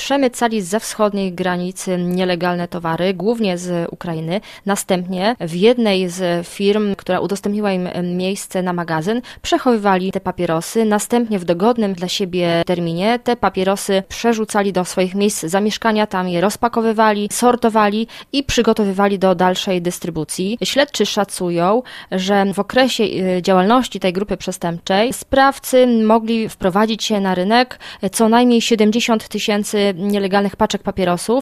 przemycali zza wschodniej granicy nielegalne towary, głównie z Ukrainy. Następnie w jednej z firm, która udostępniła im miejsce na magazyn, przechowywali te papierosy. Następnie w dogodnym dla siebie terminie te papierosy przerzucali do swoich miejsc zamieszkania, tam je rozpakowywali, sortowali i przygotowywali do dalszej dystrybucji. Śledczy szacują, że w okresie działalności tej grupy przestępczej sprawcy mogli wprowadzić się na rynek co najmniej 70 000 nielegalnych paczek papierosów.